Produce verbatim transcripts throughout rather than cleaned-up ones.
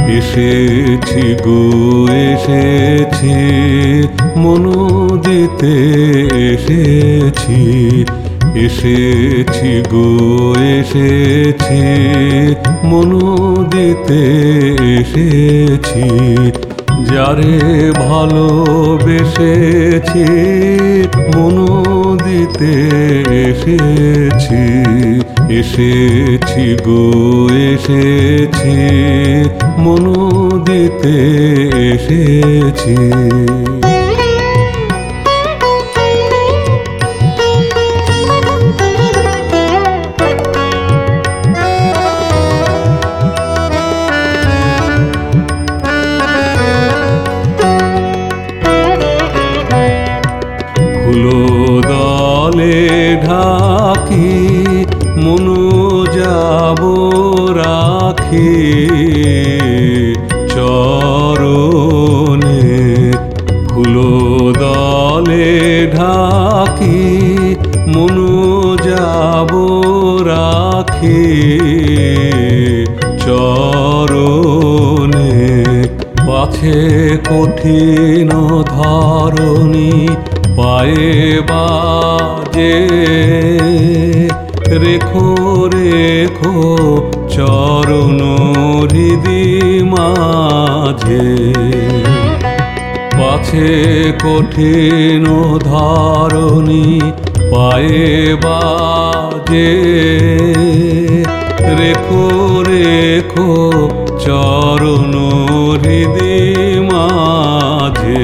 এসেছি গো এসেছি, মন দিতে এসেছি। এসেছি গো এসেছি, মন দিতে এসেছি। যারে ভালোবেসেছি মন দিতে এসেছি। এসেছি গো এসেছি, মন দিতে এসেছি। ফুলদলে ঢাকি মন যাব রাখি, চরণে ফুলদলে ঢাকি মন যাব রাখি, চরণে। পাছে কঠিন ধরণী পায়ে বাজে, রেখো রেখো চরণ হৃদি মাঝে। পাছে কঠিন ধরণী পায়ে বাজে, রেখো রেখো চরণ হৃদি মাঝে।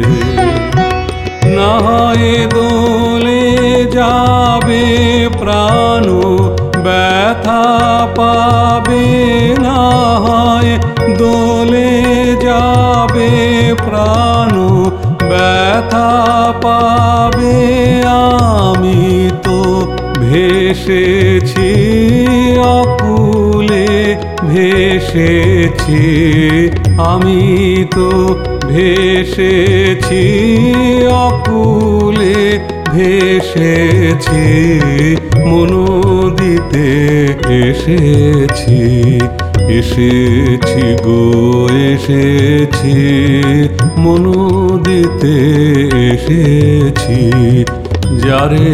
না হয় দোলে যাবে প্রাণ ব্যথা পাবে, না হয় দোলে যাবে প্রাণ ব্যথা পাবে। আমি তো ভেসেছি অকুলে ভেসেছি, আমি তো ভেসেছি অকুলে ভেসেছি। মন দিতে এসেছি। এসেছি গো এসেছি, মন দিতে এসেছি। যারে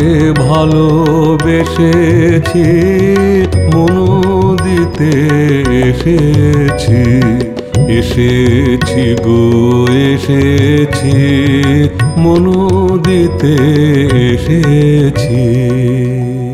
ভালোবেসেছি মন দিতে এসেছি। এসেছি গো এসেছি, মন দিতে এসেছি।